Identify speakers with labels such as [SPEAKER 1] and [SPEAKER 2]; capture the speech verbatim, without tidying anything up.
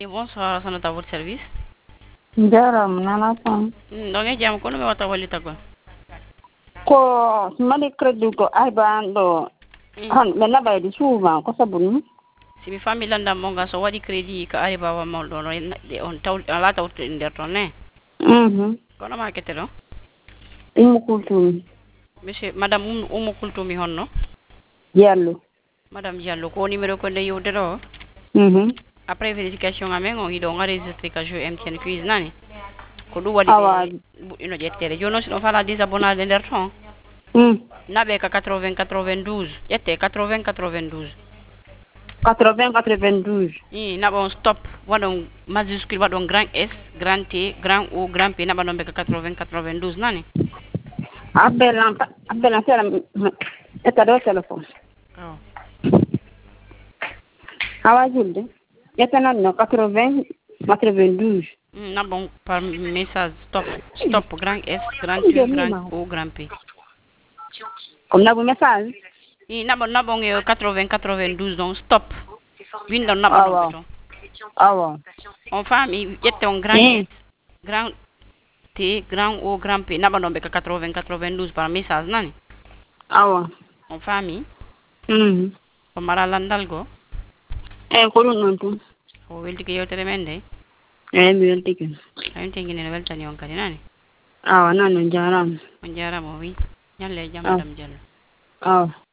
[SPEAKER 1] Et bonsoir, sono à votre service.
[SPEAKER 2] Jaram nana tan.
[SPEAKER 1] Donc, jam kono mi wata wallita ko.
[SPEAKER 2] Ko mali credit ko ay ban do han be na bay di souvent ko sabun.
[SPEAKER 1] Si mi fammi landa monga so waɗi crédit ko ari baba mawɗo no on taw ala tawto nder ton ne.
[SPEAKER 2] Mhm.
[SPEAKER 1] Kono ma kete ɗo.
[SPEAKER 2] Imu kultum.
[SPEAKER 1] Monsieur madame um umu kultumi honno.
[SPEAKER 2] Diallo.
[SPEAKER 1] Madame Diallo ko numéro ko nde yewtere o.
[SPEAKER 2] Mhm.
[SPEAKER 1] Après vérification amen on hiɗo enregistré ka jeu M T N quiz nani. Ko ɗum waɗi
[SPEAKER 2] Awa.
[SPEAKER 1] ɓe ɓuɗɗino ƴettere joni noon siɗon fala désabonnade nder ton.
[SPEAKER 2] Mm.
[SPEAKER 1] Naɓe ka quatre-vingts quatre-vingt-douze ƴette quatre-vingts quatre-vingt-douze.
[SPEAKER 2] quatre-vingts quatre-vingt-douze.
[SPEAKER 1] I naɓon stop waɗon majuscule waɗon grand S grand T grand O grand P naɓa ɗon ɓe ka quatre-vingts quatre-vingt-douze nani.
[SPEAKER 2] Abbelan abbelan sera eta do téléphone.
[SPEAKER 1] Oh.
[SPEAKER 2] Awa julde. Eta nan no quatre-vingts quatre-vingt-douze.
[SPEAKER 1] Mm, naɓon par message stop stop grand S grand T grand O grand P.
[SPEAKER 2] Comme nabu message.
[SPEAKER 1] I naɓon naɓon e quatre-vingts quatre-vingt-douze donc stop. Windon naɓa ɗon ɓe ton.
[SPEAKER 2] Awa.
[SPEAKER 1] On famille ƴette on grand S grand T grand O grand P naɓa ɗon ɓe ka quatre-vingts quatre-vingt-douze par message nani.
[SPEAKER 2] Awa.
[SPEAKER 1] On famille.
[SPEAKER 2] Mhm.
[SPEAKER 1] O mara landal go.
[SPEAKER 2] E ko ɗum non tum.
[SPEAKER 1] O weltike yewtere men de.
[SPEAKER 2] E mi weltike.
[SPEAKER 1] Ayun tingine no weltani on kadi nani.
[SPEAKER 2] Awa nan no jaram.
[SPEAKER 1] On jarama o wi. Nyalle jam Madame Diallo.
[SPEAKER 2] Awa.